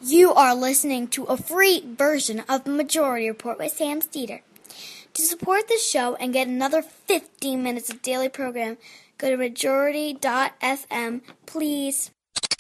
You are listening to a free version of the Majority Report with Sam Seder. To support the show and get another 15 minutes of daily program, go to majority.fm, please.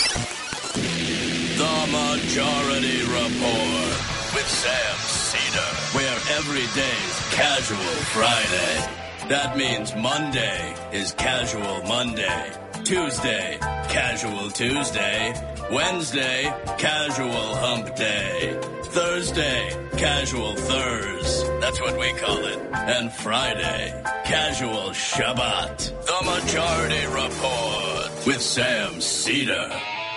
The Majority Report with Sam Seder, where every day's Casual Friday. That means Monday is Casual Monday, Tuesday, Casual Tuesday, Wednesday, Casual Hump Day, Thursday, Casual Thurs, that's what we call it, and Friday, Casual Shabbat. The Majority Report with Sam Seder.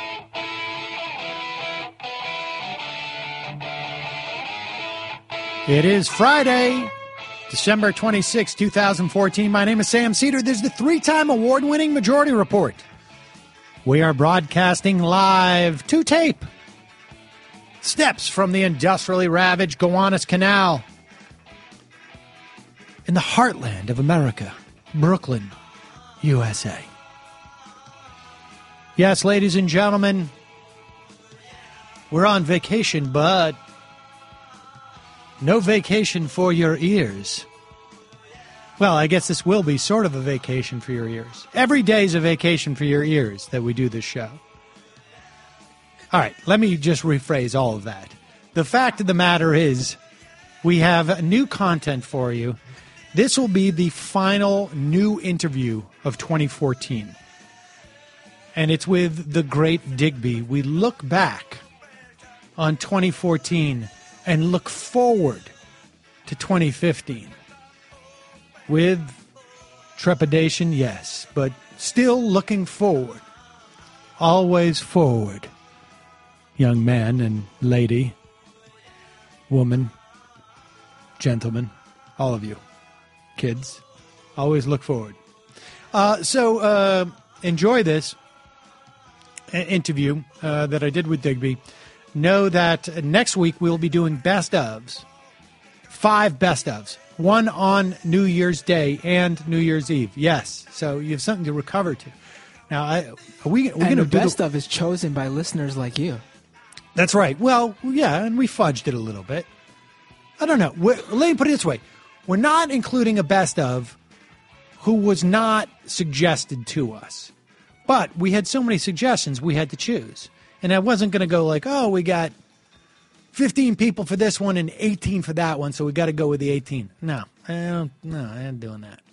It is Friday, December 26, 2014. My name is Sam Seder. This is the three-time award-winning Majority Report. We are broadcasting live to tape. Steps from the industrially ravaged Gowanus Canal in the heartland of America, Brooklyn, USA. Yes, ladies and gentlemen, we're on vacation, but no vacation for your ears. Well, I guess this will be sort of a vacation for your ears. Every day is a vacation for your ears that we do this show. All right, let me just rephrase all of that. The fact of the matter is, we have new content for you. This will be the final new interview of 2014. And it's with the great Digby. We look back on 2014 and look forward to 2015. With trepidation, yes, but still looking forward. Always forward. Young man and lady, woman, gentleman, all of you, kids, always look forward. So enjoy this interview that I did with Digby. Know that next week we'll be doing best ofs, 5 best ofs, one on New Year's Day and New Year's Eve. Yes, so you have something to recover to. Now, are we going to do the best of is chosen by listeners like you. That's right. Well, yeah, and we fudged it a little bit. I don't know. Let me put it this way. We're not including a best of who was not suggested to us. But we had so many suggestions we had to choose. And I wasn't going to go like, oh, we got 15 people for this one and 18 for that one, so we got to go with the 18. No, I ain't doing that.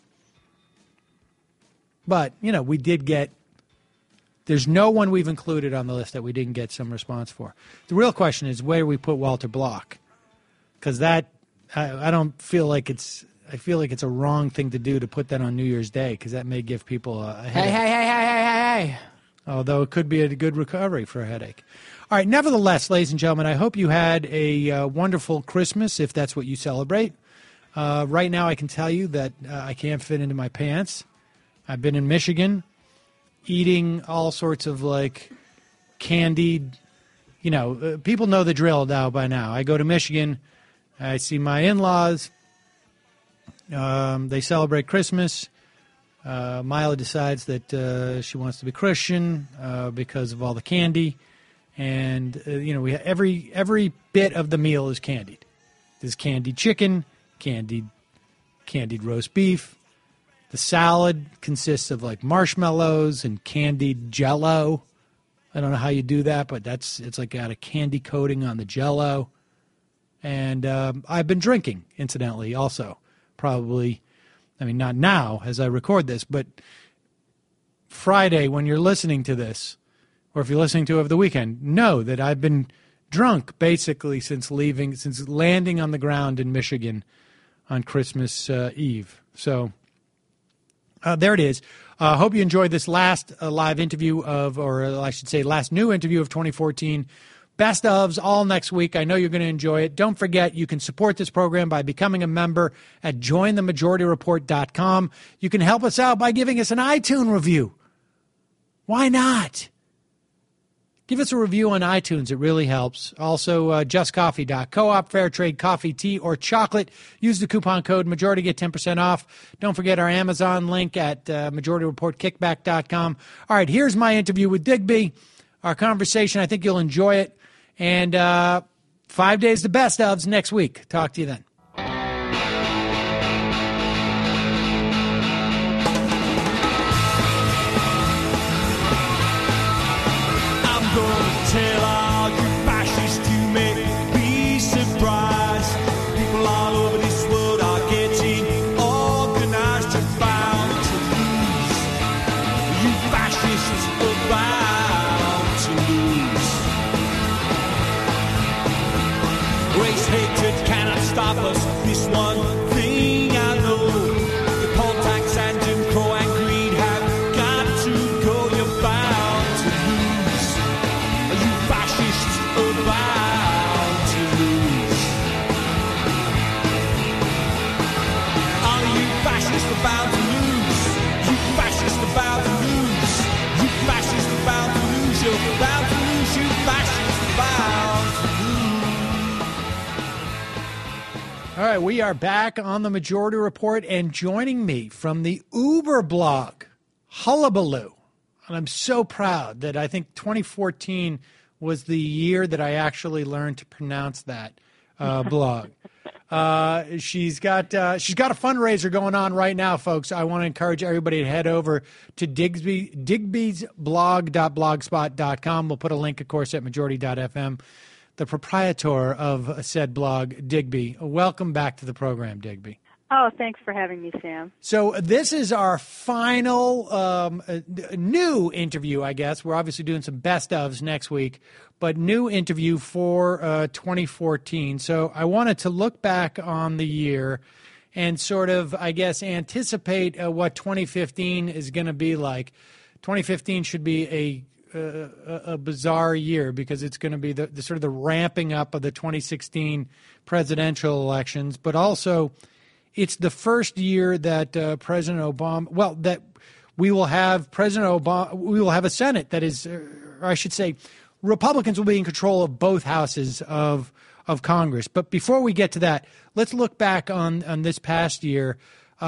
But, we did get, there's no one we've included on the list that we didn't get some response for. The real question is where we put Walter Block. Because that, I don't feel like it's, I feel like it's a wrong thing to do to put that on New Year's Day, because that may give people a headache. Hey. Although it could be a good recovery for a headache. All right, nevertheless, ladies and gentlemen, I hope you had a wonderful Christmas, if that's what you celebrate. Right now, I can tell you that I can't fit into my pants. I've been in Michigan eating all sorts of, candied, people know the drill now by now. I go to Michigan, I see my in-laws, they celebrate Christmas. Mila decides that she wants to be Christian because of all the candy, and we every bit of the meal is candied. There's candied chicken, candied roast beef. The salad consists of marshmallows and candied Jell-O. I don't know how you do that, but it's got a candy coating on the Jell-O. And I've been drinking, incidentally, also probably. I mean, not now as I record this, but Friday when you're listening to this, or if you're listening to it over the weekend, know that I've been drunk basically since landing on the ground in Michigan on Christmas Eve. So there it is. Hope you enjoyed this last live interview last new interview of 2014. Best ofs all next week. I know you're going to enjoy it. Don't forget, you can support this program by becoming a member at jointhemajorityreport.com. You can help us out by giving us an iTunes review. Why not? Give us a review on iTunes. It really helps. Also, justcoffee.coop, fair trade coffee, tea, or chocolate. Use the coupon code Majority, get 10% off. Don't forget our Amazon link at majoриtyreportkickback.com. All right, here's my interview with Digby. Our conversation, I think you'll enjoy it. And 5 days the best ofs next week. Talk to you then. I'm gonna tell all you fascists you may be surprised. People all over this world are getting organized. You're bound to lose. You fascists are bound to lose. Race hatred cannot stop us. This one thing I know. The poll tax and Jim Crow and greed have got to go. You're bound to lose. You fascists are bound to lose. All of you fascists are bound to lose. You fascists are bound to lose. You fascists are bound to lose. You're bound to lose. You fascists are bound to lose. All right, we are back on the Majority Report, and joining me from the Uber blog, Hullabaloo. And I'm so proud that I think 2014 was the year that I actually learned to pronounce that blog. She's got a fundraiser going on right now, folks. I want to encourage everybody to head over to digby'sblog.blogspot.com. We'll put a link, of course, at majority.fm. The proprietor of said blog, Digby. Welcome back to the program, Digby. Oh, thanks for having me, Sam. So this is our final new interview, I guess. We're obviously doing some best ofs next week, but new interview for 2014. So I wanted to look back on the year and sort of, I guess, anticipate what 2015 is going to be like. 2015 should be a bizarre year because it's going to be the sort of the ramping up of the 2016 presidential elections, but also it's the first year that President Obama, well, that we will have President Obama, we will have a Senate that is, or I should say, Republicans will be in control of both houses of Congress. But before we get to that, let's look back on this past year.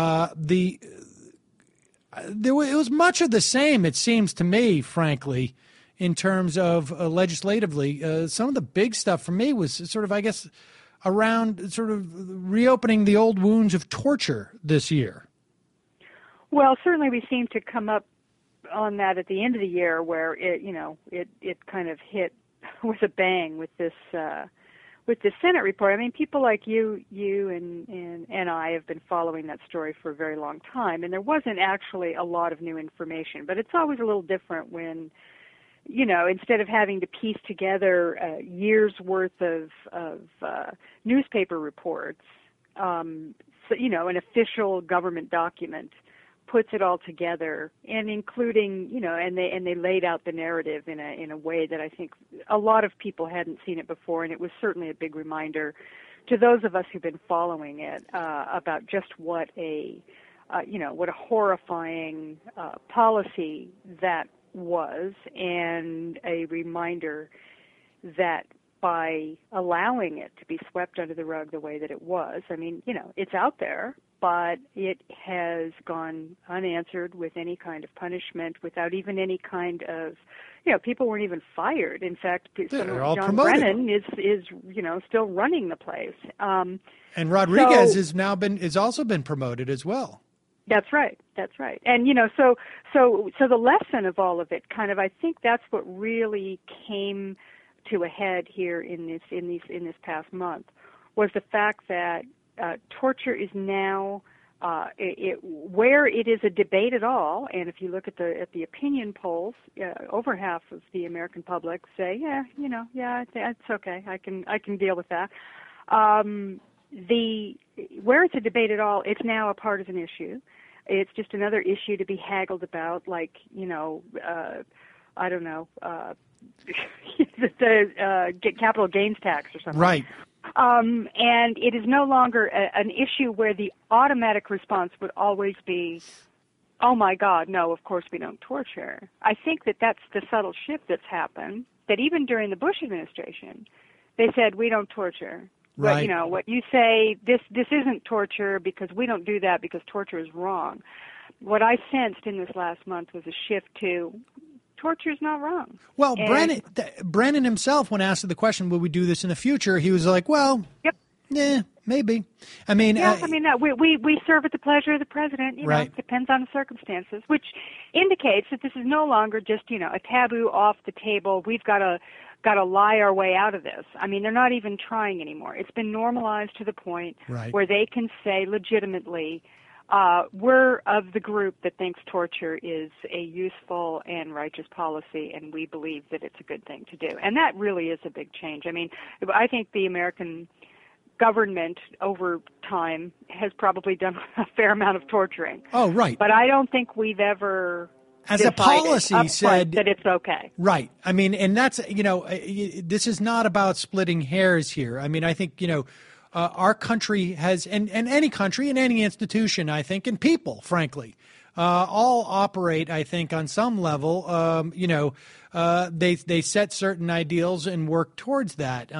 It was much of the same, it seems to me, frankly, in terms of legislatively. Some of the big stuff for me was sort of, I guess, around sort of reopening the old wounds of torture this year. Well, certainly we seem to come up on that at the end of the year where it kind of hit with a bang with this Senate report. I mean, people like you and I have been following that story for a very long time, and there wasn't actually a lot of new information. But it's always a little different when, instead of having to piece together years worth of newspaper reports, an official government document puts it all together, and including, and they laid out the narrative in a way that I think a lot of people hadn't seen it before, and it was certainly a big reminder to those of us who've been following it about just what a horrifying policy that was, and a reminder that by allowing it to be swept under the rug the way that it was, I mean, it's out there, but it has gone unanswered with any kind of punishment, without even any kind of, people weren't even fired. In fact, John Brennan is still running the place. And Rodriguez is also been promoted as well. That's right. And so the lesson of all of it, kind of, I think that's what really came to a head here in this past month, was the fact that torture is now where it is a debate at all. And if you look at the opinion polls, over half of the American public say, it's okay, I can deal with that. Where it's a debate at all, it's now a partisan issue. It's just another issue to be haggled about, like, I don't know, the capital gains tax or something. Right. And it is no longer an issue where the automatic response would always be, oh, my God, no, of course we don't torture. I think that's the subtle shift that's happened, that even during the Bush administration, they said, we don't torture. Right. But, what you say, this isn't torture because we don't do that, because torture is wrong. What I sensed in this last month was a shift to torture is not wrong. Well, And- Brennan himself, when asked the question, "Will we do this in the future?" he was like, "Well, Yep. yeah, maybe." I mean, we serve at the pleasure of the president. You know, Right. depends on the circumstances, which indicates that this is no longer just a taboo off the table. We've got to lie our way out of this. I mean, they're not even trying anymore. It's been normalized to the point Right. where they can say legitimately, we're of the group that thinks torture is a useful and righteous policy, and we believe that it's a good thing to do. And that really is a big change. I mean, I think the American government over time has probably done a fair amount of torturing. oh, right. But I don't think we've ever As a decided policy upfront said that it's okay. Right. I mean, and that's, this is not about splitting hairs here. I mean, I think, our country has, and any country and any institution, I think, and people, frankly, all operate, I think, on some level, they set certain ideals and work towards that,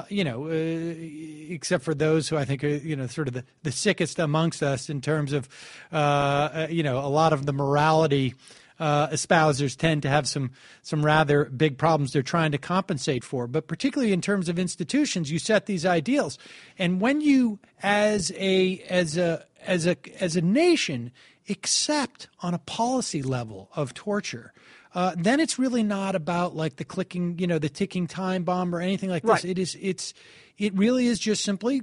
except for those who I think are, sort of the sickest amongst us in terms of, a lot of the morality espousers tend to have some rather big problems they're trying to compensate for. But particularly in terms of institutions, you set these ideals, and when you, as a nation, accept on a policy level of torture, then it's really not about like the clicking, the ticking time bomb or anything like this. Right. It really is just simply,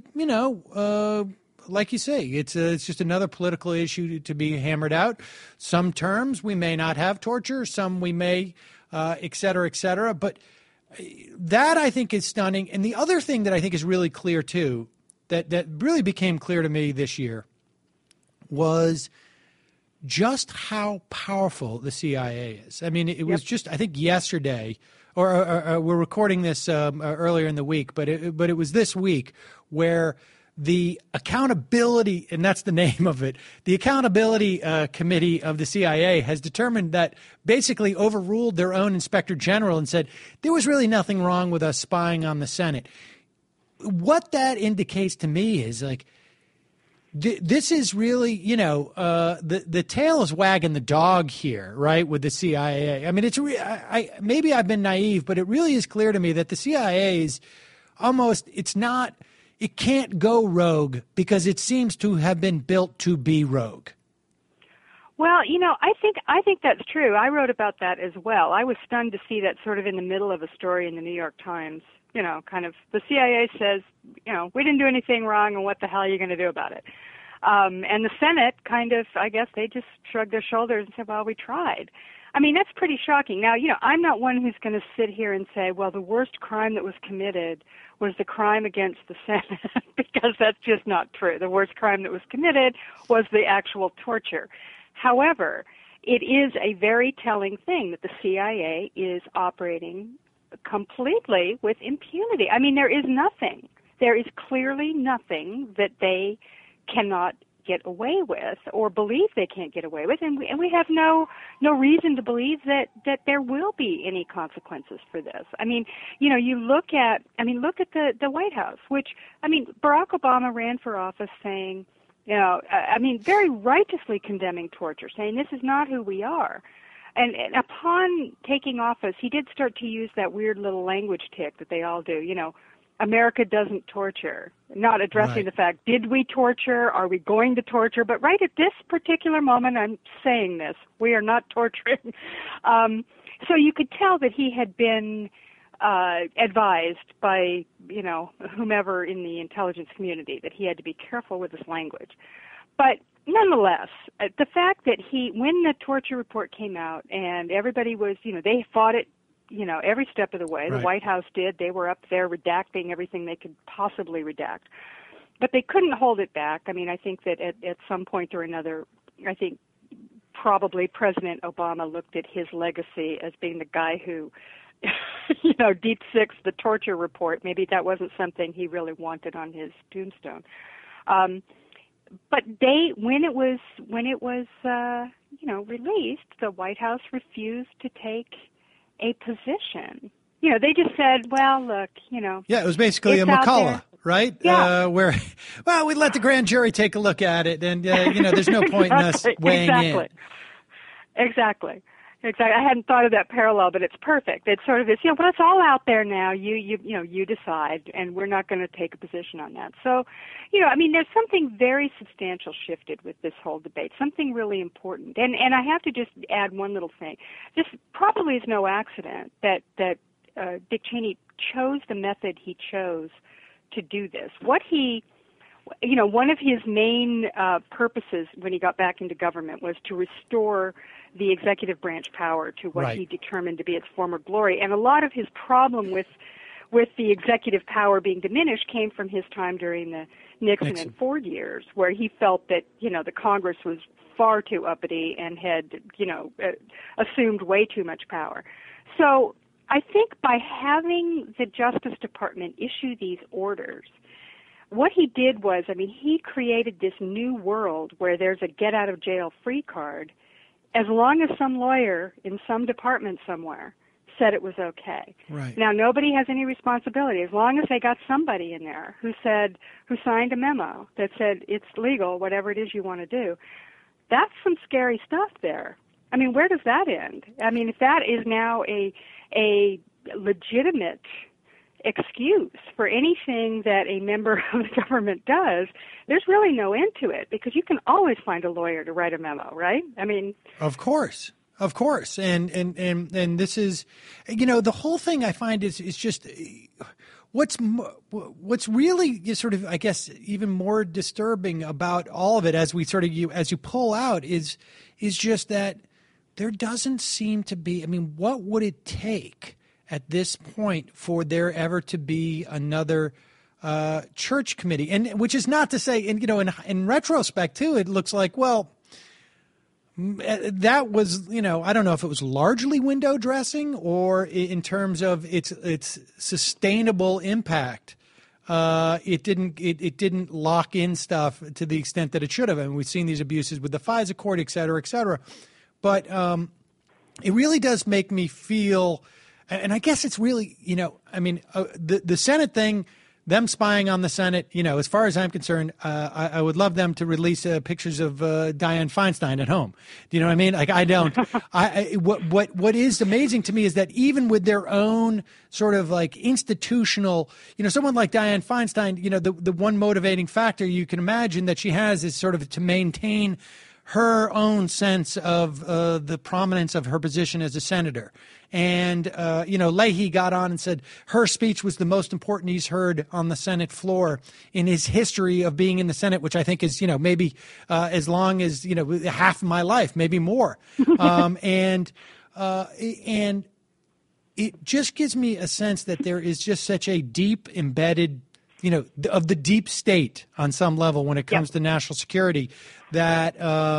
like you say, it's just another political issue to be hammered out. Some terms we may not have torture, some we may, et cetera, et cetera. But that I think is stunning. And the other thing that I think is really clear too, that really became clear to me this year, was just how powerful the CIA is. I mean, it was just, I think yesterday, or we're recording this earlier in the week, but it was this week where the accountability, and that's the name of it, the accountability committee of the CIA has determined that basically overruled their own inspector general and said there was really nothing wrong with us spying on the Senate. What that indicates to me is like, this is really, the tail is wagging the dog here, right, with the CIA. I mean, it's maybe I've been naive, but it really is clear to me that the CIA is almost, it can't go rogue because it seems to have been built to be rogue. Well, I think that's true. I wrote about that as well. I was stunned to see that sort of in the middle of a story in the New York Times. Kind of the CIA says, we didn't do anything wrong, and what the hell are you going to do about it? And the Senate kind of, I guess, they just shrugged their shoulders and said, well, we tried. I mean, that's pretty shocking. Now, I'm not one who's going to sit here and say, well, the worst crime that was committed was the crime against the Senate, because that's just not true. The worst crime that was committed was the actual torture. However, it is a very telling thing that the CIA is operating completely with impunity. I mean, there is clearly nothing that they cannot get away with or believe they can't get away with, and we have no reason to believe that there will be any consequences for this. I mean, you look at the White House, which, Barack Obama ran for office saying, very righteously condemning torture, saying this is not who we are. And upon taking office, he did start to use that weird little language tick that they all do, America doesn't torture, not addressing the fact, did we torture? Are we going to torture? But right at this particular moment, I'm saying this, we are not torturing. So you could tell that he had been advised by, whomever in the intelligence community that he had to be careful with his language. But nonetheless, the fact that when the torture report came out and everybody was, they fought it, every step of the way. Right. The White House did. They were up there redacting everything they could possibly redact. But they couldn't hold it back. I mean, I think that at some point or another, I think probably President Obama looked at his legacy as being the guy who, deep sixed the torture report. Maybe that wasn't something he really wanted on his tombstone. But when it was released, the White House refused to take a position. They just said, well, look, Yeah, it was basically a McCullough, right? Yeah. We let the grand jury take a look at it, and, there's no point in us weighing in. Exactly. Exactly. I hadn't thought of that parallel, but it's perfect. It's sort of this, but it's all out there now. You decide, and we're not going to take a position on that. So, there's something very substantial shifted with this whole debate, something really important. And I have to just add one little thing. This probably is no accident that Dick Cheney chose the method he chose to do this. One of his main purposes when he got back into government was to restore the executive branch power to what he determined to be its former glory. And a lot of his problem with the executive power being diminished came from his time during the Nixon and Ford years, where he felt that, the Congress was far too uppity and had, assumed way too much power. So I think by having the Justice Department issue these orders, what he did was, he created this new world where there's a get-out-of-jail-free card as long as some lawyer in some department somewhere said it was okay. Right. Now, nobody has any responsibility. As long as they got somebody in there who signed a memo that said it's legal, whatever it is you want to do, that's some scary stuff there. Where does that end? If that is now a legitimate excuse for anything that a member of the government does, there's really no end to it, because you can always find a lawyer to write a memo, right? Of course. And this is, the whole thing I find is just what's really sort of, I guess, even more disturbing about all of it as you pull out is just that there doesn't seem to be, what would it take at this point for there ever to be another church committee? And which is not to say, in retrospect too, it looks like, well, that was, I don't know if it was largely window dressing or in terms of its sustainable impact. It didn't lock in stuff to the extent that it should have. We've seen these abuses with the FISA court, et cetera, et cetera. But it really does make me feel. And I guess it's really, the Senate thing, them spying on the Senate, as far as I'm concerned, I would love them to release pictures of Dianne Feinstein at home. Do you know what I mean? Like, I don't. What is amazing to me is that even with their own sort of like institutional, someone like Dianne Feinstein, the one motivating factor you can imagine that she has is sort of to maintain her own sense of the prominence of her position as a senator. And, Leahy got on and said her speech was the most important he's heard on the Senate floor in his history of being in the Senate, which I think is, maybe as long as, half of my life, maybe more. And it just gives me a sense that there is just such a deep embedded of the deep state on some level when it comes to national security that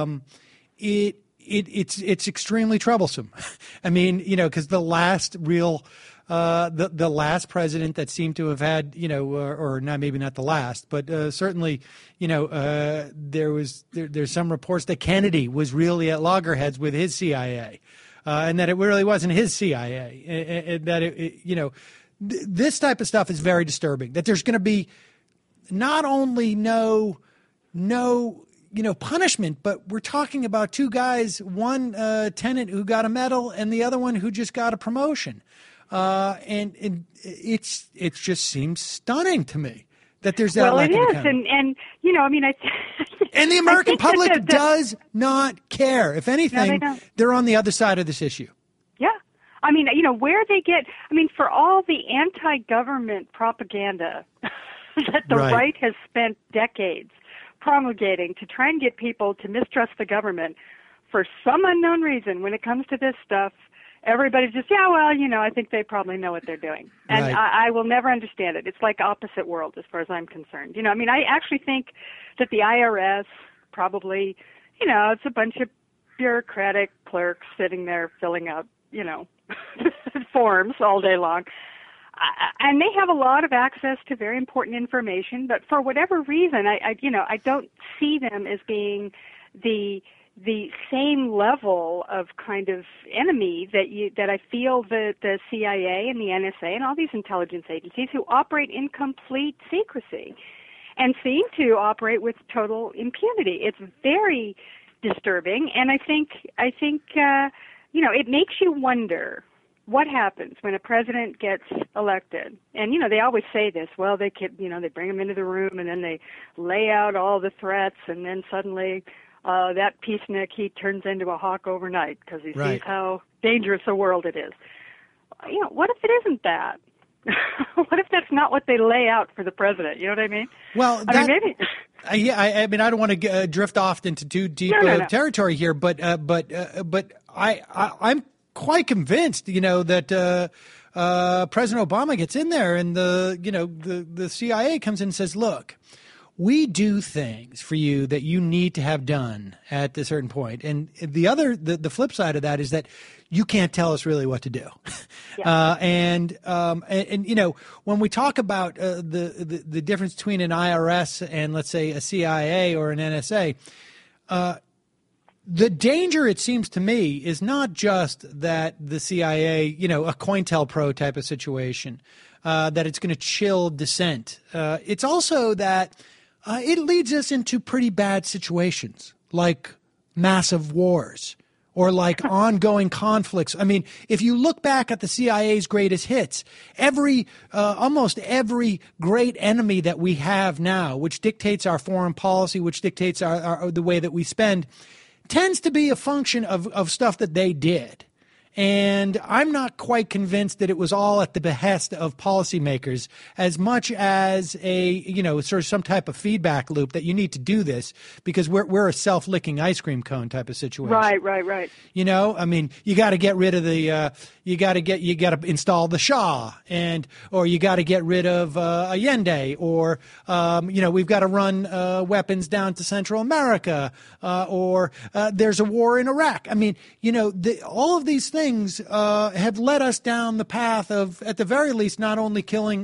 it's extremely troublesome. Because the last real the last president that seemed to have had, or not, maybe not the last, but certainly, there's some reports that Kennedy was really at loggerheads with his CIA, and that it really wasn't his CIA, and that this type of stuff is very disturbing. That there's going to be not only no punishment, but we're talking about two guys, one tenant who got a medal and the other one who just got a promotion. And it just seems stunning to me that there's that lack of accountability. And the American public does not care. If anything, they're on the other side of this issue. Yeah. Where they get, for all the anti-government propaganda that the right has spent decades promulgating to try and get people to mistrust the government for some unknown reason when it comes to this stuff, everybody's just, I think they probably know what they're doing. And I will never understand it. It's like opposite world as far as I'm concerned. I actually think that the IRS probably, it's a bunch of bureaucratic clerks sitting there filling out, forms all day long. And they have a lot of access to very important information, but for whatever reason, I don't see them as being the same level of kind of enemy that I feel that the CIA and the NSA and all these intelligence agencies who operate in complete secrecy and seem to operate with total impunity. It's very disturbing, and I think it makes you wonder what happens when a president gets elected. And, they always say this, well, they bring him into the room and then they lay out all the threats, and then suddenly that peacenik, he turns into a hawk overnight because he sees how dangerous a world it is. What if it isn't that? What if that's not what they lay out for the president? You know what I mean? Well, maybe. Yeah, I mean, I don't want to drift off into too deep territory here, but I'm quite convinced, that President Obama gets in there and the CIA comes in and says, look, we do things for you that you need to have done at a certain point. And the flip side of that is that you can't tell us really what to do. Yeah. And when we talk about the difference between an IRS and, let's say, a CIA or an NSA, the danger, it seems to me, is not just that the CIA, a COINTELPRO type of situation, that it's going to chill dissent. It's also that it leads us into pretty bad situations, like massive wars or like ongoing conflicts. I mean, if you look back at the CIA's greatest hits, almost every great enemy that we have now, which dictates our foreign policy, which dictates the way that we spend, tends to be a function of stuff that they did. And I'm not quite convinced that it was all at the behest of policymakers as much as a, sort of some type of feedback loop that you need to do this because we're a self-licking ice cream cone type of situation. Right. I mean, you got to get rid of you got to install the Shah or you got to get rid of Allende or, we've got to run weapons down to Central America or there's a war in Iraq. I mean, all of these things have led us down the path of, at the very least, not only killing,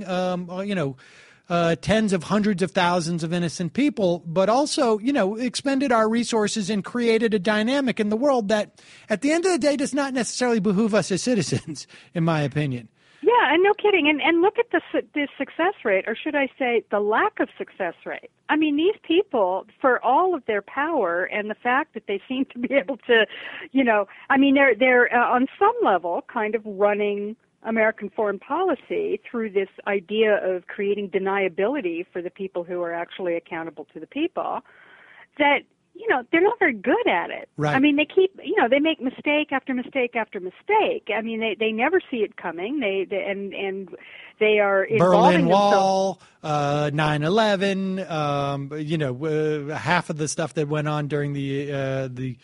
tens of hundreds of thousands of innocent people, but also, expended our resources and created a dynamic in the world that, at the end of the day, does not necessarily behoove us as citizens, in my opinion. Yeah, and no kidding. And look at the success rate, or should I say the lack of success rate. I mean, these people, for all of their power and the fact that they seem to be able to, they're on some level kind of running American foreign policy through this idea of creating deniability for the people who are actually accountable to the people, that they're not very good at it. Right. I mean, they make mistake after mistake after mistake. I mean, they never see it coming. And they are involving Berlin Wall, 9/11. Half of the stuff that went on during the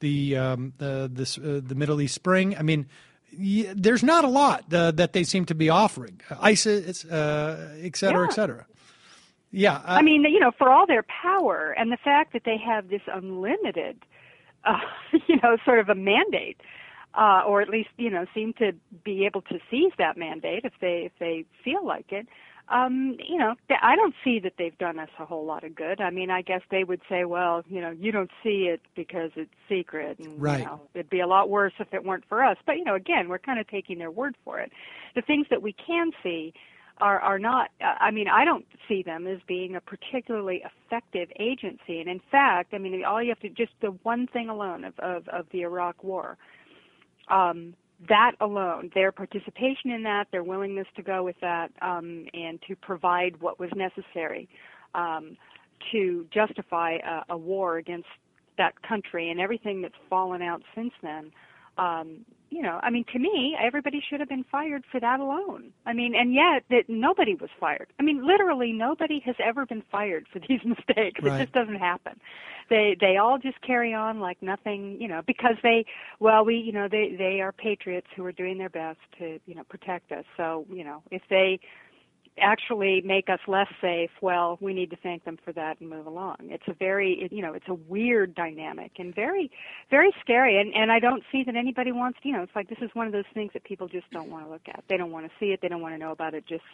Middle East Spring. I mean, there's not a lot that they seem to be offering. ISIS, et cetera, et cetera. Yeah. I mean, for all their power and the fact that they have this unlimited, sort of a mandate, or at least, seem to be able to seize that mandate if they feel like it. I don't see that they've done us a whole lot of good. I mean, I guess they would say, well, you don't see it because it's secret, and right. It'd be a lot worse if it weren't for us. But again, we're kind of taking their word for it. The things that we can see are not, I don't see them as being a particularly effective agency. And in fact, all you have to, just the one thing alone of the Iraq War, that alone, their participation in that, their willingness to go with that, and to provide what was necessary to justify a war against that country and everything that's fallen out since then, to me, everybody should have been fired for that alone. And yet that nobody was fired. Literally nobody has ever been fired for these mistakes. Right. It just doesn't happen. They all just carry on like nothing, because they are patriots who are doing their best to, protect us. So, if they actually make us less safe, well, we need to thank them for that and move along. It's it's a weird dynamic and very, very scary. And I don't see that anybody wants to, it's like this is one of those things that people just don't want to look at. They don't want to see it. They don't want to know about it. Just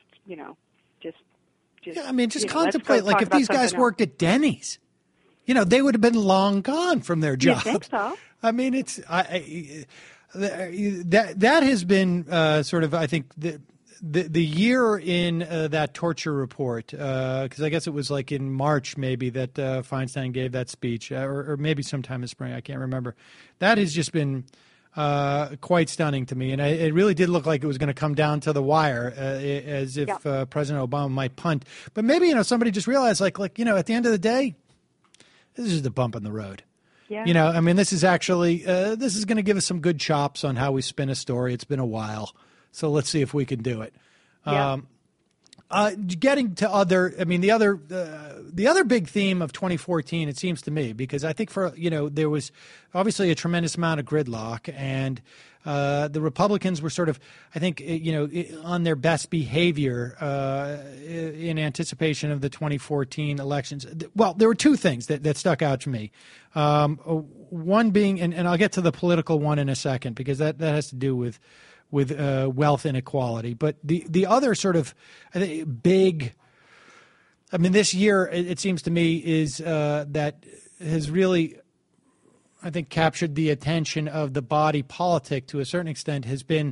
contemplate, like if these guys worked at Denny's, they would have been long gone from their job. You think so? It's that has been sort of, I think, the year in that torture report, because I guess it was like in March maybe that Feinstein gave that speech, or maybe sometime in spring, I can't remember. That has just been quite stunning to me. And it really did look like it was going to come down to the wire, as if President Obama might punt. But maybe, somebody just realized, at the end of the day, this is just a bump in the road. Yeah. I mean, this is actually, this is going to give us some good chops on how we spin a story. It's been a while. So let's see if we can do it. Yeah. Getting to the other big theme of 2014, it seems to me, because I think there was obviously a tremendous amount of gridlock, and the Republicans were sort of, I think, on their best behavior in anticipation of the 2014 elections. Well, there were two things that stuck out to me. One being, and I'll get to the political one in a second, because that has to do with wealth inequality. But the other sort of, I think, big, this year, it seems to me, is that has really, I think, captured the attention of the body politic to a certain extent, has been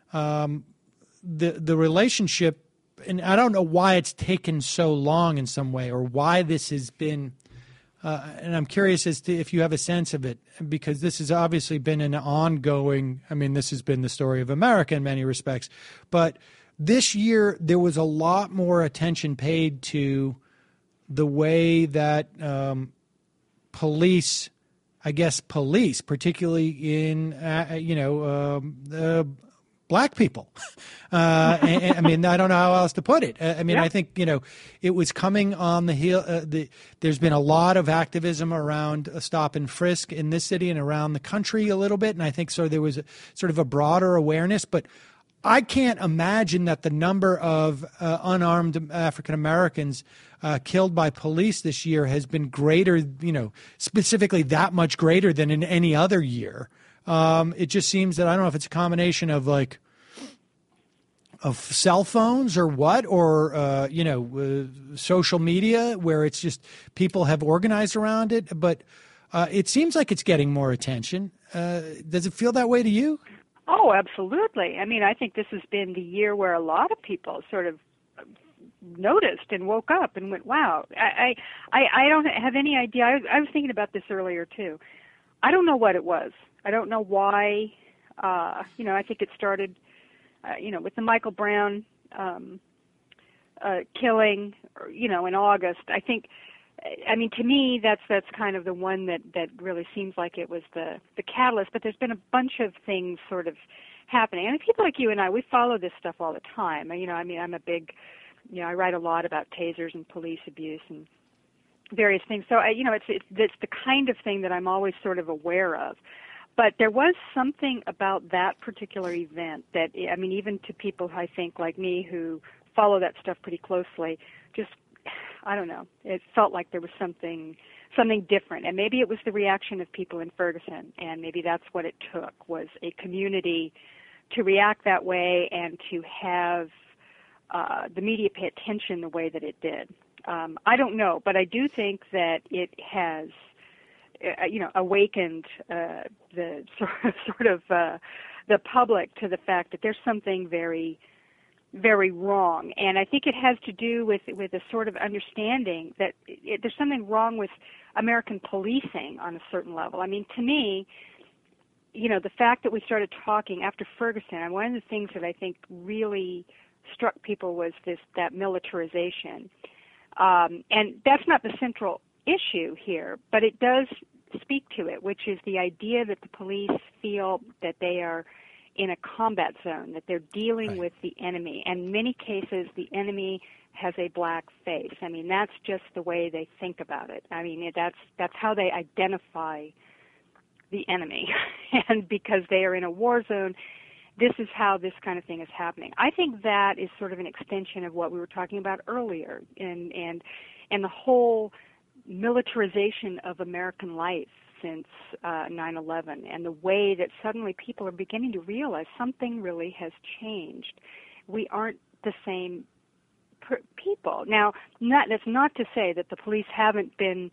the relationship, and I don't know why it's taken so long in some way, or why this has been, and I'm curious as to if you have a sense of it, because this has obviously been an ongoing, this has been the story of America in many respects, but this year there was a lot more attention paid to the way that police, particularly in, black people. I don't know how else to put it. I think, it was coming on the heel. There's been a lot of activism around stop and frisk in this city and around the country a little bit. And I think so there was sort of a broader awareness, but I can't imagine that the number of unarmed African Americans killed by police this year has been greater, specifically that much greater than in any other year. It just seems that I don't know if it's a combination of of cell phones or what, or social media, where it's just people have organized around it. But it seems like it's getting more attention. Does it feel that way to you? Oh, absolutely. I think this has been the year where a lot of people sort of noticed and woke up and went, "Wow!" I don't have any idea. I was thinking about this earlier too. I don't know what it was. I don't know why. I think it started, with the Michael Brown killing, in August. I think, to me, that's kind of the one that really seems like it was the catalyst. But there's been a bunch of things sort of happening. And people like you and I, we follow this stuff all the time. I'm a big, I write a lot about tasers and police abuse and various things. So, it's the kind of thing that I'm always sort of aware of. But there was something about that particular event that, even to people, I think, like me, who follow that stuff pretty closely, just, I don't know, it felt like there was something different. And maybe it was the reaction of people in Ferguson, and maybe that's what it took, was a community to react that way and to have the media pay attention the way that it did. I don't know, but I do think that it has awakened the sort of the public to the fact that there's something very, very wrong, and I think it has to do with a sort of understanding that there's something wrong with American policing on a certain level. To me, the fact that we started talking after Ferguson, and one of the things that I think really struck people was that militarization, and that's not the central issue here, but it does speak to it, which is the idea that the police feel that they are in a combat zone, that they're dealing with the enemy. And in many cases, the enemy has a black face. That's just the way they think about it. That's how they identify the enemy. And because they are in a war zone, this is how this kind of thing is happening. I think that is sort of an extension of what we were talking about earlier, and the whole militarization of American life since 9/11, and the way that suddenly people are beginning to realize something really has changed. We aren't the same people. Now, that's not to say that the police haven't been,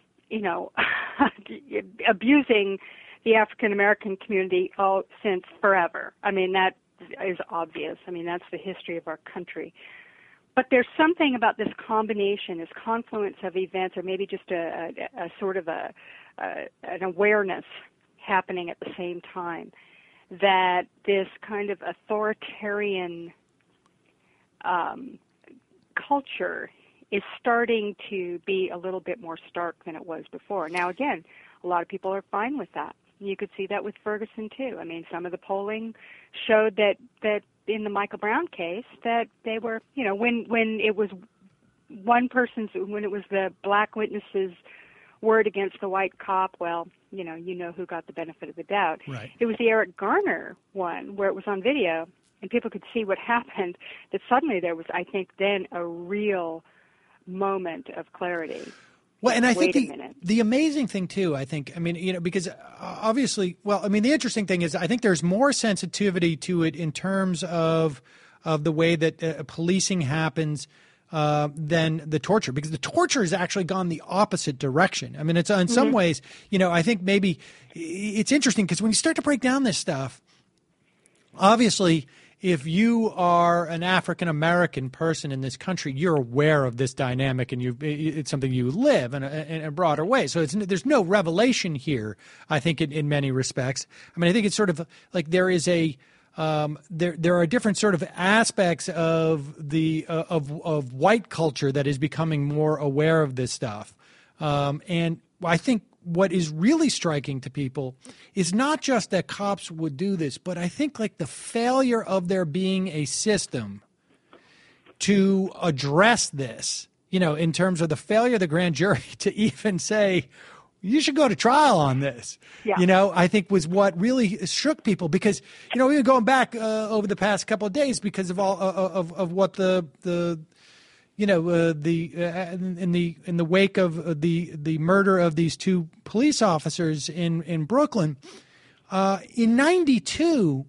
abusing the African American community since forever. That is obvious. That's the history of our country. But there's something about this combination, this confluence of events, or maybe just a sort of an awareness happening at the same time, that this kind of authoritarian culture is starting to be a little bit more stark than it was before. Now, again, a lot of people are fine with that. You could see that with Ferguson, too. I mean, some of the polling showed that in the Michael Brown case, that they were, you know, when it was when it was the black witness's word against the white cop, well, you know who got the benefit of the doubt. Right. It was the Eric Garner one where it was on video and people could see what happened, that suddenly there was, I think, then a real moment of clarity. Well, and I think Wait a minute. the amazing thing, too, I think, I mean, you know, because obviously, well, I mean, the interesting thing is I think there's more sensitivity to it in terms of the way that policing happens than the torture, because the torture has actually gone the opposite direction. I mean, it's in some ways, you know, I think maybe it's interesting because when you start to break down this stuff, obviously, if you are an African-American person in this country, you're aware of this dynamic and it's something you live in a broader way. So there's no revelation here, I think, in many respects. I mean, I think it's sort of like there is there are different sort of aspects of of white culture that is becoming more aware of this stuff. And I think what is really striking to people is not just that cops would do this, but I think like the failure of there being a system to address this, you know, in terms of the failure of the grand jury to even say, you should go to trial on this, Yeah. you know, I think was what really shook people because, you know, we've been going back over the past couple of days because of all of what the you know, in the wake of the murder of these two police officers in Brooklyn, in '92,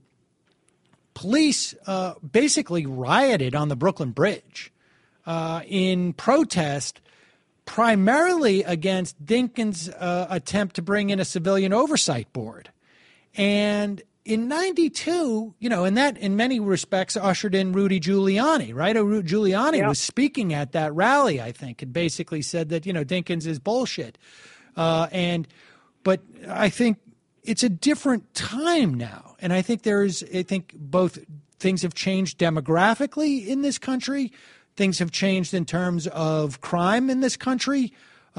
police basically rioted on the Brooklyn Bridge in protest, primarily against Dinkins' attempt to bring in a civilian oversight board, and in '92, you know, and that in many respects ushered in Rudy Giuliani, right? Giuliani was speaking at that rally, I think, and basically said that, you know, Dinkins is bullshit. But I think it's a different time now. And I think both things have changed demographically in this country. Things have changed in terms of crime in this country.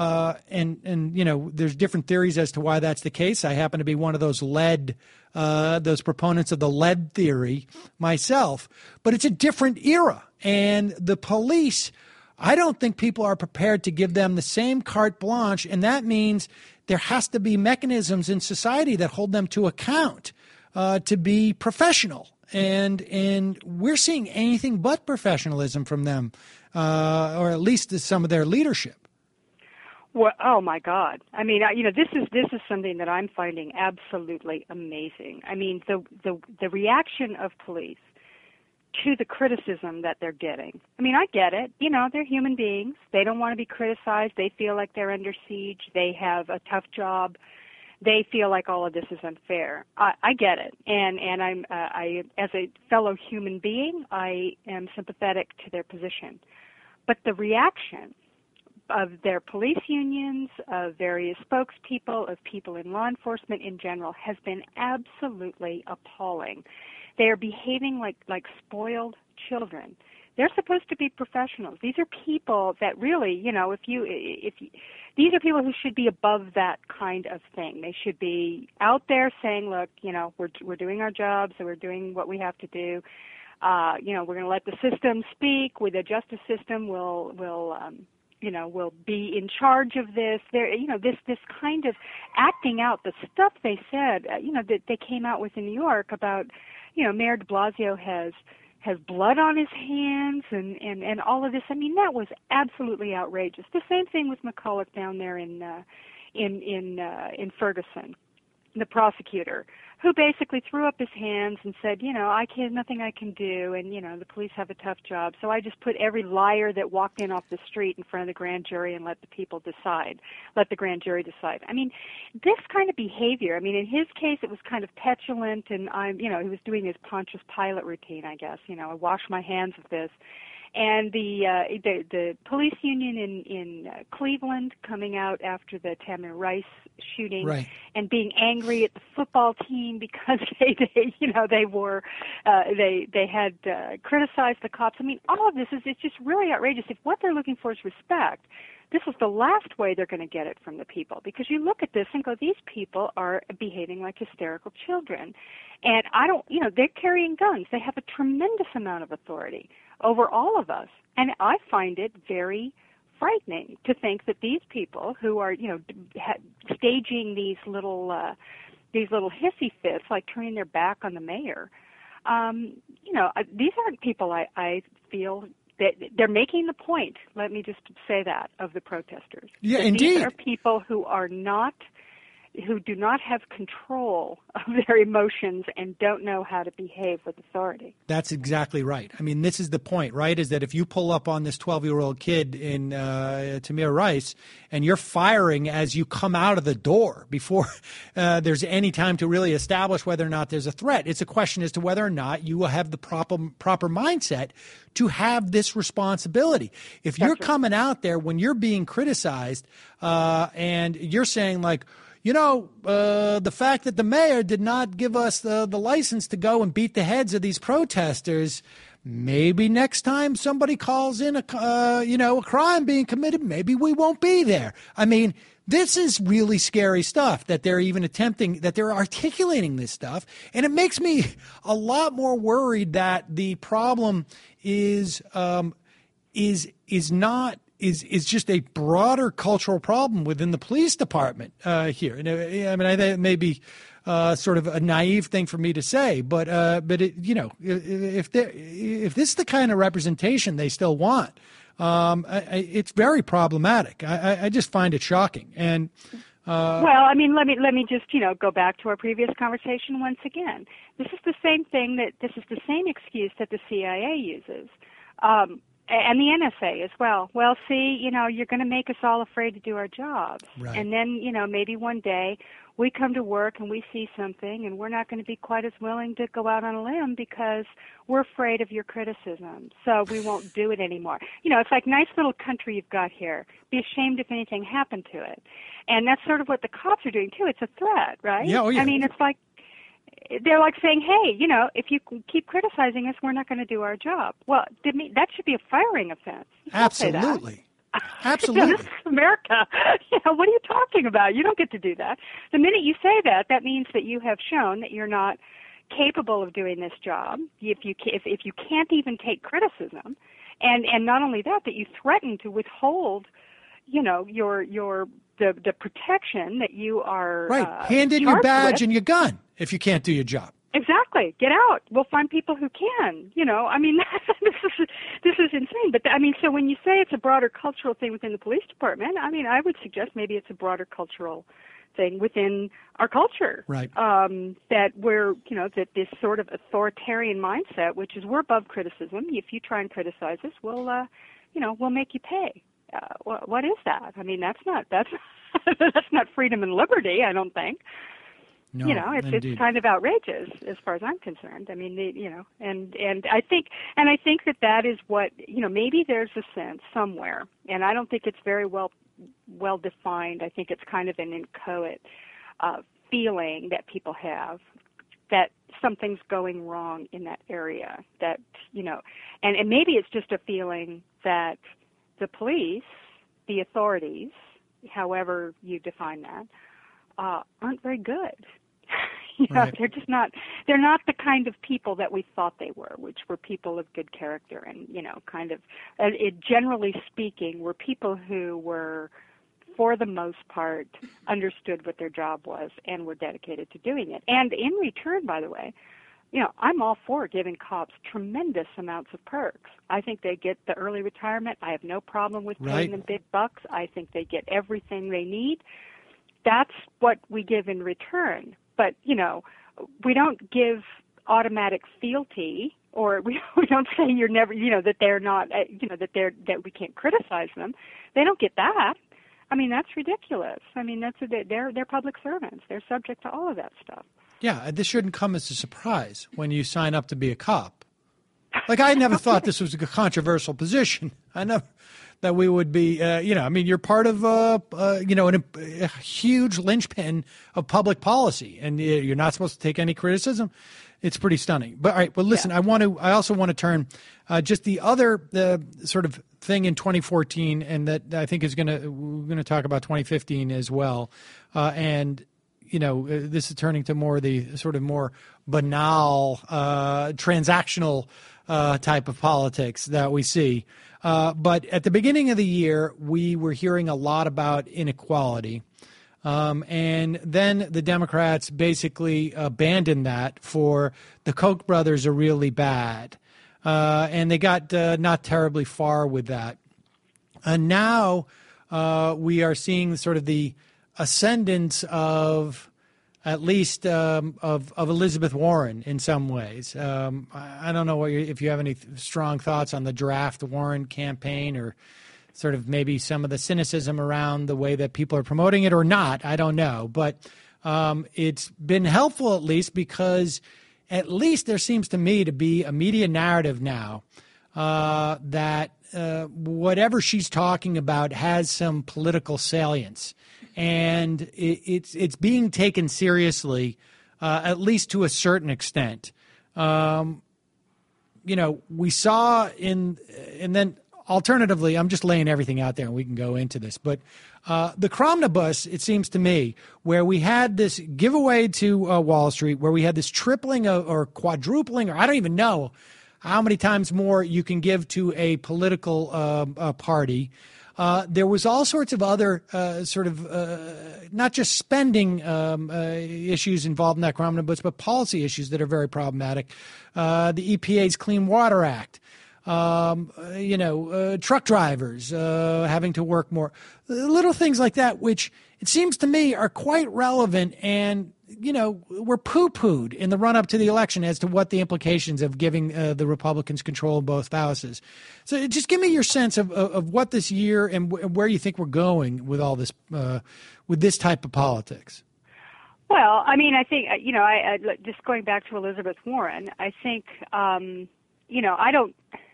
And you know, there's different theories as to why that's the case. I happen to be one of those those proponents of the lead theory myself. But it's a different era. And the police, I don't think people are prepared to give them the same carte blanche. And that means there has to be mechanisms in society that hold them to account to be professional. And we're seeing anything but professionalism from them, or at least some of their leadership. Well, oh my God! I mean, you know, this is something that I'm finding absolutely amazing. I mean, the reaction of police to the criticism that they're getting. I mean, I get it. You know, they're human beings. They don't want to be criticized. They feel like they're under siege. They have a tough job. They feel like all of this is unfair. I get it, and I as a fellow human being, I am sympathetic to their position. But the reaction of their police unions, of various spokespeople, of people in law enforcement in general, has been absolutely appalling. They are behaving like spoiled children. They're supposed to be professionals. These are people that really, you know, these are people who should be above that kind of thing. They should be out there saying, look, you know, we're doing our jobs, so we're doing what we have to do. You know, we're going to let the system speak. With the justice system, we'll be in charge of this. There, you know, this kind of acting out the stuff they said, you know, that they came out with in New York about, you know, Mayor de Blasio has blood on his hands and all of this. I mean, that was absolutely outrageous. The same thing with McCulloch down there in Ferguson, the prosecutor, who basically threw up his hands and said, you know, nothing I can do, and, you know, the police have a tough job, so I just put every liar that walked in off the street in front of the grand jury and let the grand jury decide. I mean, this kind of behavior, I mean, in his case, it was kind of petulant, and he was doing his Pontius Pilate routine, I guess, you know, I wash my hands of this. And the police union in Cleveland coming out after the Tamir Rice shooting, Right. and being angry at the football team because they had criticized the cops. I mean, all of this it's just really outrageous. If what they're looking for is respect, this is the last way they're going to get it from the people, because you look at this and go, these people are behaving like hysterical children. And they're carrying guns. They have a tremendous amount of authority over all of us. And I find it very frightening to think that these people who are, staging these little hissy fits, like turning their back on the mayor, these aren't people I feel that they're making the point. Let me just say that of the protesters. Yeah, that indeed. These are people who do not have control of their emotions and don't know how to behave with authority. That's exactly right. I mean, this is the point, right, is that if you pull up on this 12-year-old kid in Tamir Rice and you're firing as you come out of the door before there's any time to really establish whether or not there's a threat, it's a question as to whether or not you will have the proper mindset to have this responsibility. If you're coming out there when you're being criticized and you're saying like, the fact that the mayor did not give us the license to go and beat the heads of these protesters, maybe next time somebody calls in a crime being committed, maybe we won't be there. I mean, this is really scary stuff that they're even that they're articulating this stuff. And it makes me a lot more worried that the problem is just a broader cultural problem within the police department here. And I mean, I think it may be sort of a naive thing for me to say, but if this is the kind of representation they still want, it's very problematic. I just find it shocking. And well, I mean, let me just go back to our previous conversation once again. This is the same excuse that the CIA uses. And the NSA as well. Well, see, you're going to make us all afraid to do our jobs. Right. And then, maybe one day we come to work and we see something and we're not going to be quite as willing to go out on a limb because we're afraid of your criticism. So we won't do it anymore. It's like nice little country you've got here. Be ashamed if anything happened to it. And that's sort of what the cops are doing, too. It's a threat, right? Yeah, oh, yeah. I mean, it's like, they're like saying, hey, if you keep criticizing us, we're not going to do our job. Well, that should be a firing offense. Absolutely. Absolutely. This is America. What are you talking about? You don't get to do that. The minute you say that, that means that you have shown that you're not capable of doing this job. If you can't even take criticism, and not only that you threaten to withhold, the protection that you are right. Hand in your badge with. and your gun if you can't do your job. Exactly. Get out. We'll find people who can. I mean, this is insane. But so when you say it's a broader cultural thing within the police department, I mean, I would suggest maybe it's a broader cultural thing within our culture. Right. That we're, that this sort of authoritarian mindset, which is we're above criticism. If you try and criticize us, we'll make you pay. What is that? I mean, that's not freedom and liberty, I don't think. No, it's kind of outrageous as far as I'm concerned. I mean, and I think that is what, maybe there's a sense somewhere, and I don't think it's very well defined. I think it's kind of an inchoate feeling that people have that something's going wrong in that area, that, and maybe it's just a feeling that the police, the authorities, however you define that, aren't very good. Right. They're not the kind of people that we thought they were, which were people of good character and, generally speaking, were people who were, for the most part, understood what their job was and were dedicated to doing it. And in return, by the way, I'm all for giving cops tremendous amounts of perks. I think they get the early retirement. I have no problem with paying them big bucks. I think they get everything they need. That's what we give in return. But, we don't give automatic fealty, or we don't say you're never, that they're not, that we can't criticize them. They don't get that. I mean, that's ridiculous. I mean, they're public servants. They're subject to all of that stuff. Yeah, this shouldn't come as a surprise when you sign up to be a cop. Like, I never thought this was a controversial position. I know that we would be, you're part of, a huge linchpin of public policy, and you're not supposed to take any criticism. It's pretty stunning. But all right, well, listen, Yeah. I also want to turn just the other sort of thing in 2014, and that I think we're going to talk about 2015 as well, and. This is turning to more the sort of more banal, transactional type of politics that we see. But at the beginning of the year, we were hearing a lot about inequality. And then the Democrats basically abandoned that for the Koch brothers are really bad. And they got not terribly far with that. And now we are seeing sort of the ascendance of at least of Elizabeth Warren in some ways. I don't know if you have any strong thoughts on the draft Warren campaign, or sort of maybe some of the cynicism around the way that people are promoting it or not. I don't know. But it's been helpful, at least, because at least there seems to me to be a media narrative now that whatever she's talking about has some political salience. And it's being taken seriously, at least to a certain extent. We saw and then alternatively, I'm just laying everything out there and we can go into this, but the Cromnibus, it seems to me, where we had this giveaway to Wall Street, where we had this tripling or quadrupling, or I don't even know how many times more you can give to a political party. There was all sorts of other not just spending issues involved in that Cromnibus, but policy issues that are very problematic. The EPA's Clean Water Act, truck drivers having to work more, little things like that, which it seems to me are quite relevant and, were poo-pooed in the run-up to the election as to what the implications of giving the Republicans control of both houses. So just give me your sense of what this year and where you think we're going with all this, with this type of politics. Well, I mean, I think, I just going back to Elizabeth Warren, I think, I don't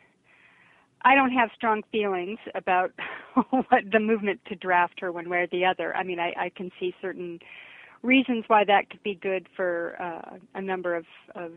have strong feelings about what the movement to draft her one way or the other. I mean, I can see certain reasons why that could be good for a number of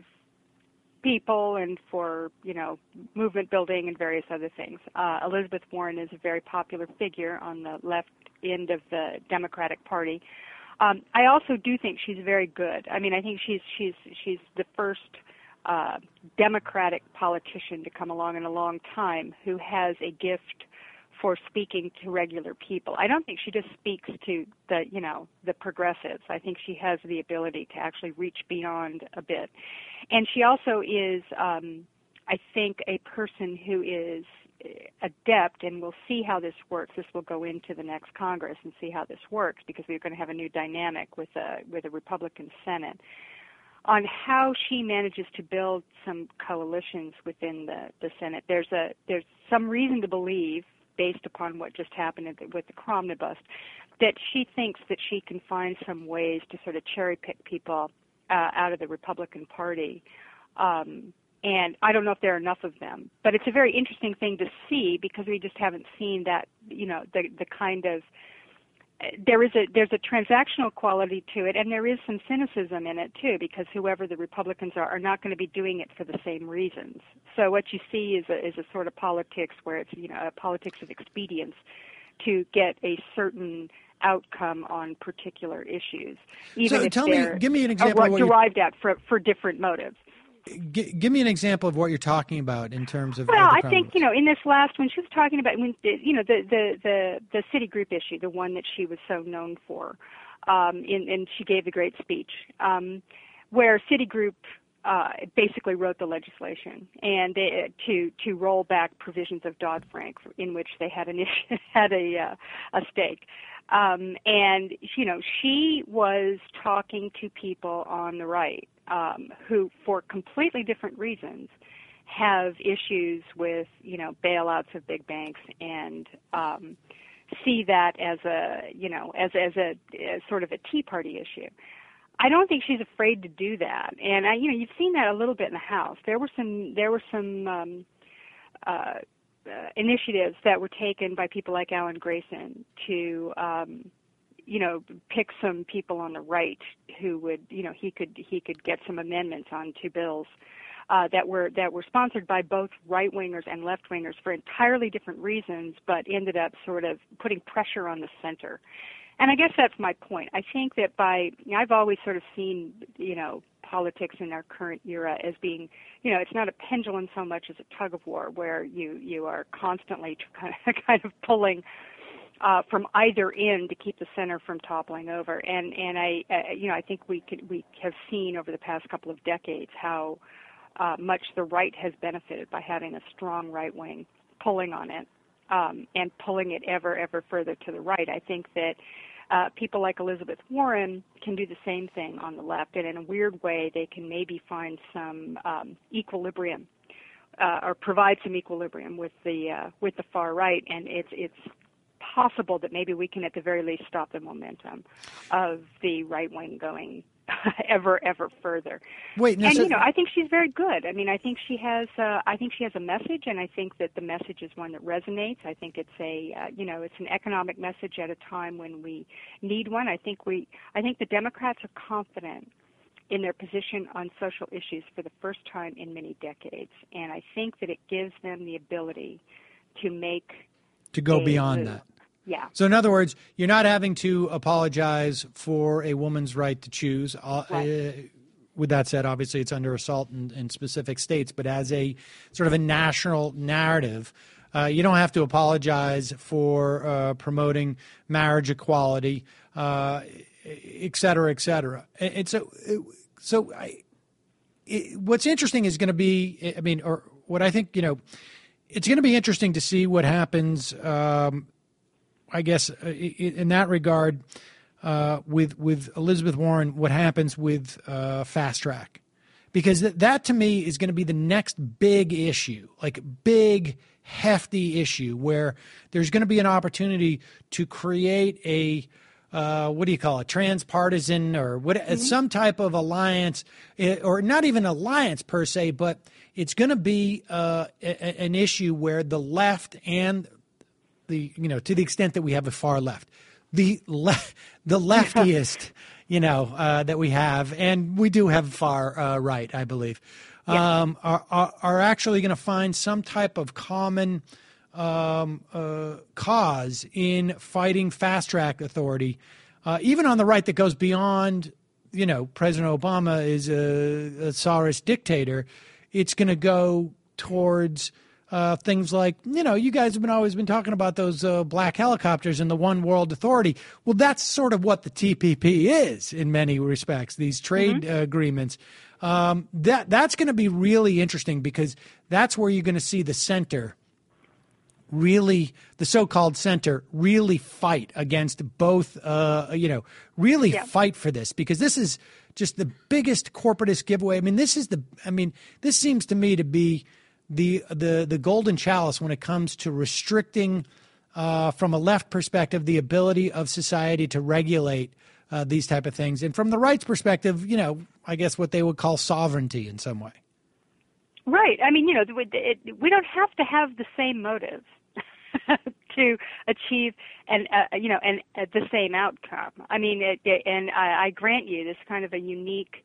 people and for, movement building and various other things. Elizabeth Warren is a very popular figure on the left end of the Democratic Party. I also do think she's very good. I mean, I think she's the first Democratic politician to come along in a long time who has a gift for speaking to regular people. I don't think she just speaks to the progressives. I think she has the ability to actually reach beyond a bit. And she also is, I think, a person who is adept, and we'll see how this works. This will go into the next Congress and see how this works, because we're going to have a new dynamic with a Republican Senate, on how she manages to build some coalitions within the Senate. There's some reason to believe, based upon what just happened with the Cromnibus, that she thinks that she can find some ways to sort of cherry pick people out of the Republican Party. And I don't know if there are enough of them, but it's a very interesting thing to see, because we just haven't seen that, the kind of, there's a transactional quality to it, and there is some cynicism in it too, because whoever the Republicans are not going to be doing it for the same reasons. So what you see is a sort of politics where it's a politics of expedience to get a certain outcome on particular issues, even if give me an example of what derived at for different motives. Give me an example of what you're talking about in terms of. Well, I think in this last one, she was talking about the Citigroup issue, the one that she was so known for, and she gave a great speech where Citigroup basically wrote the legislation and to roll back provisions of Dodd-Frank in which they had a stake. And she was talking to people on the right who, for completely different reasons, have issues with bailouts of big banks and see that as a sort of a Tea Party issue. I don't think she's afraid to do that, and you've seen that a little bit in the House. There were some initiatives that were taken by people like Alan Grayson to pick some people on the right who would, he could get some amendments on two bills that were sponsored by both right wingers and left wingers for entirely different reasons, but ended up sort of putting pressure on the center. And I guess that's my point. I think that I've always sort of seen, politics in our current era as being, it's not a pendulum so much as a tug of war where you are constantly kind of pulling from either end to keep the center from toppling over. And I think we have seen over the past couple of decades how much the right has benefited by having a strong right wing pulling on it and pulling it ever further to the right. I think that people like Elizabeth Warren can do the same thing on the left, and in a weird way, they can maybe find some equilibrium or provide some equilibrium with the far right, and it's possible that maybe we can, at the very least, stop the momentum of the right wing going ever further. Wait, no, and I think she's very good. I mean, I think she has a message, and I think that the message is one that resonates. I think it's it's an economic message at a time when we need one. I think the Democrats are confident in their position on social issues for the first time in many decades, and I think that it gives them the ability to go beyond that. Yeah. So in other words, you're not having to apologize for a woman's right to choose. Right. With that said, obviously it's under assault in specific states, but as a sort of a national narrative, you don't have to apologize for promoting marriage equality, et cetera, et cetera. And so what's interesting is going to be, or what I think, it's going to be interesting to see what happens, I guess, in that regard, with Elizabeth Warren, what happens with fast track, because that to me is going to be the next big issue, like big, hefty issue, where there's going to be an opportunity to create a what do you call it, transpartisan or some type of alliance, or not even alliance per se, but it's going to be an issue where the left and to the extent that we have a far left, the leftiest, that we have, and we do have far right, I believe, are actually going to find some type of common cause in fighting fast track authority, even on the right that goes beyond, President Obama is a Tsarist dictator. It's going to go towards things like, you guys have always been talking about those black helicopters and the one world authority. Well, that's sort of what the TPP is in many respects, these trade agreements. That's going to be really interesting, because that's where you're going to see the center really, the so-called center, really fight against both, fight for this, because this is just the biggest corporatist giveaway. This seems to me to be the golden chalice when it comes to restricting, from a left perspective, the ability of society to regulate these type of things, and from the right's perspective, I guess what they would call sovereignty in some way. Right. We don't have to have the same motives to achieve the same outcome. I grant you this kind of a unique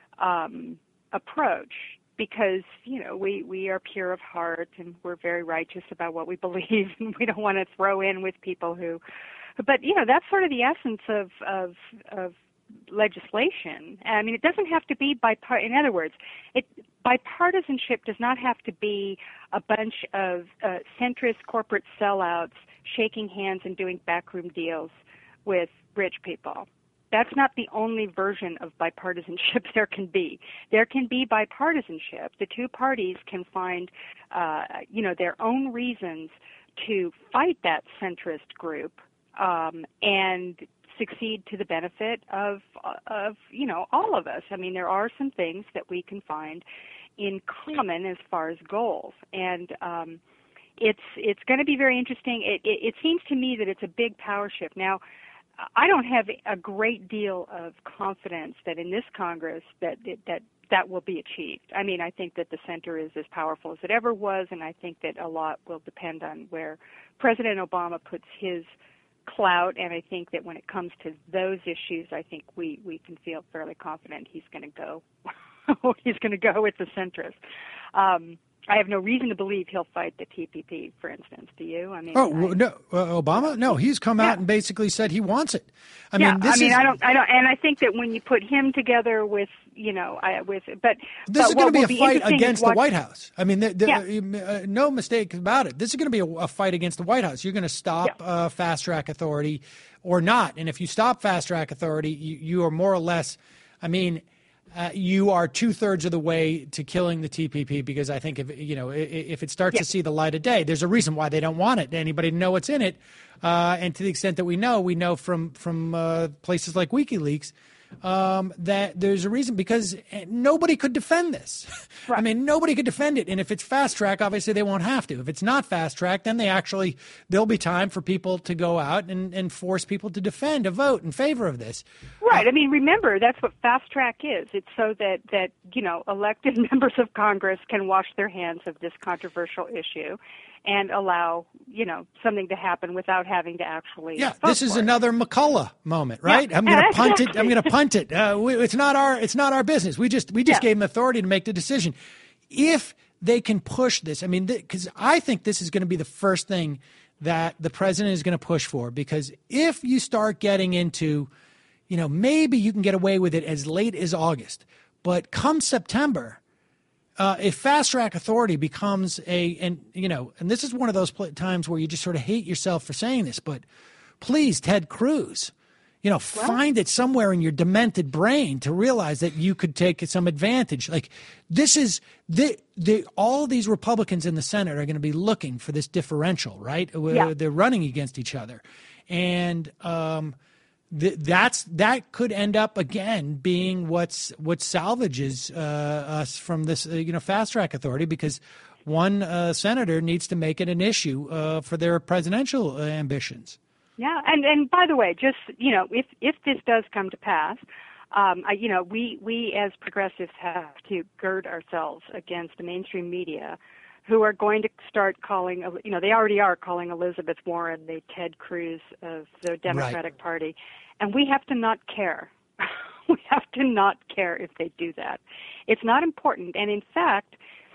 approach, because we are pure of heart and we're very righteous about what we believe, and we don't want to throw in with people who. But that's sort of the essence of legislation. It doesn't have to be in other words, bipartisanship does not have to be a bunch of centrist corporate sellouts shaking hands and doing backroom deals with rich people. That's not the only version of bipartisanship there can be. There can be bipartisanship. The two parties can find, their own reasons to fight that centrist group, and succeed to the benefit of all of us. There are some things that we can find in common as far as goals, and it's going to be very interesting. It seems to me that it's a big power shift now. I don't have a great deal of confidence that in this Congress that will be achieved. I mean, I think that the center is as powerful as it ever was, and I think that a lot will depend on where President Obama puts his clout, and I think that when it comes to those issues, I think we can feel fairly confident he's going to go with the centrist. I have no reason to believe he'll fight the TPP, for instance. Do you? I mean, Obama? No, he's come out and basically said he wants it. I don't, and I think that when you put him together with, but this is going to be a fight against the White House. I mean, no mistake about it. This is going to be a fight against the White House. You're going to stop fast track authority or not, and if you stop fast track authority, you are more or less. I mean. You are 2/3 of the way to killing the TPP, because I think if it starts to see the light of day, there's a reason why they don't want it. Anybody to know what's in it, and to the extent that we know from places like WikiLeaks that there's a reason, because nobody could defend this. Right. I mean, nobody could defend it. And if it's fast track, obviously they won't have to. If it's not fast track, then there'll be time for people to go out and force people to defend a vote in favor of this. Right. I mean, remember, that's what fast track is. It's so that elected members of Congress can wash their hands of this controversial issue and allow, something to happen without having to actually vote this is for another McCullough moment, right? I'm going to punt it. I'm going to punt it. It's not our business. We just gave them authority to make the decision. If they can push this, I mean, because I think this is going to be the first thing that the president is going to push for, because if you start getting into, maybe you can get away with it as late as August, but come September, if fast track authority becomes and this is one of those times where you just sort of hate yourself for saying this, but please, Ted Cruz, find it somewhere in your demented brain to realize that you could take some advantage. Like, this is all of these Republicans in the Senate are going to be looking for this differential, right? Yeah. They're running against each other, and that could end up again being what salvages us from this fast track authority, because one senator needs to make it an issue for their presidential ambitions. Yeah, and by the way, just if this does come to pass, we as progressives have to gird ourselves against the mainstream media, who are going to start calling, they already are calling Elizabeth Warren the Ted Cruz of the Democratic Party. And we have to not care. We have to not care if they do that. It's not important. And in fact,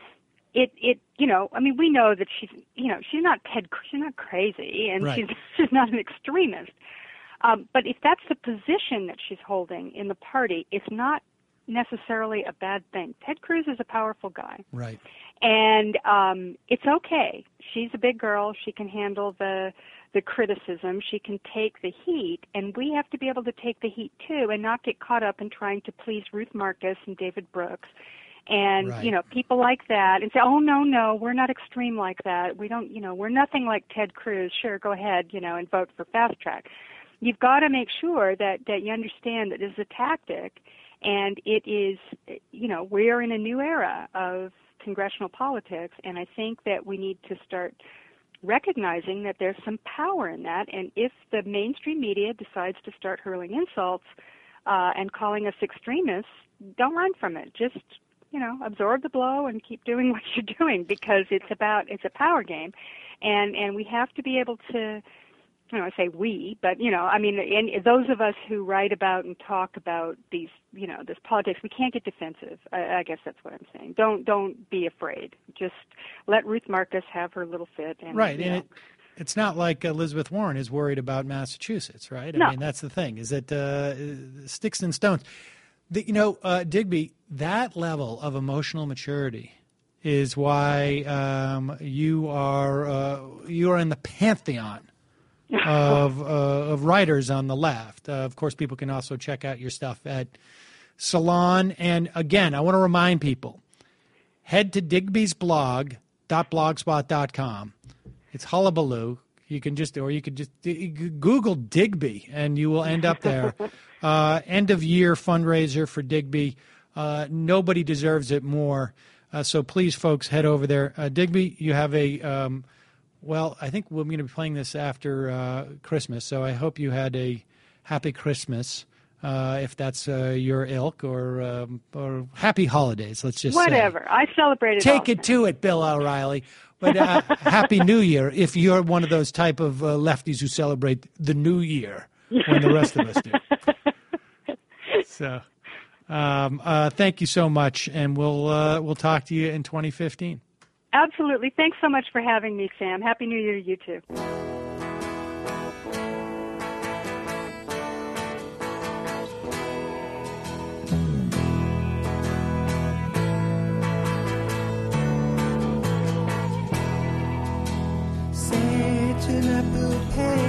we know that she's not she's not crazy, and she's not an extremist. But if that's the position that she's holding in the party, it's not necessarily a bad thing. Ted Cruz is a powerful guy. Right. And it's okay. She's a big girl. She can handle the criticism. She can take the heat, and we have to be able to take the heat too, and not get caught up in trying to please Ruth Marcus and David Brooks and people like that, and say, oh no, we're not extreme like that. We don't, we're nothing like Ted Cruz. Sure, go ahead, and vote for fast track. You've got to make sure that you understand that this is a tactic, and it is, we're in a new era of congressional politics, and I think that we need to start recognizing that there's some power in that. And if the mainstream media decides to start hurling insults and calling us extremists, don't run from it. Just absorb the blow and keep doing what you're doing, because it's a power game, and we have to be able to. I say we, but and those of us who write about and talk about these, this politics, we can't get defensive. I guess that's what I'm saying. Don't be afraid. Just let Ruth Marcus have her little fit. And, and it's not like Elizabeth Warren is worried about Massachusetts, right? No. I mean, that's the thing. Is that sticks and stones. Digby, that level of emotional maturity is why you are in the pantheon of writers on the left. Of course, people can also check out your stuff at Salon. And again, I want to remind people, head to digbysblog.blogspot.com. It's hullabaloo. You could just Google Digby and you will end up there. End of year fundraiser for Digby. Nobody deserves it more. So please, folks, head over there. Digby, you have a I think we're going to be playing this after Christmas, so I hope you had a Happy Christmas, if that's your ilk, or Happy Holidays. Let's just Whatever. say. I celebrate it. Take it to it, Bill O'Reilly. But Happy New Year if you're one of those type of lefties who celebrate the New Year when the rest of us do. So, thank you so much, and we'll talk to you in 2015. Absolutely. Thanks so much for having me, Sam. Happy New Year to you too. Set an apple pie.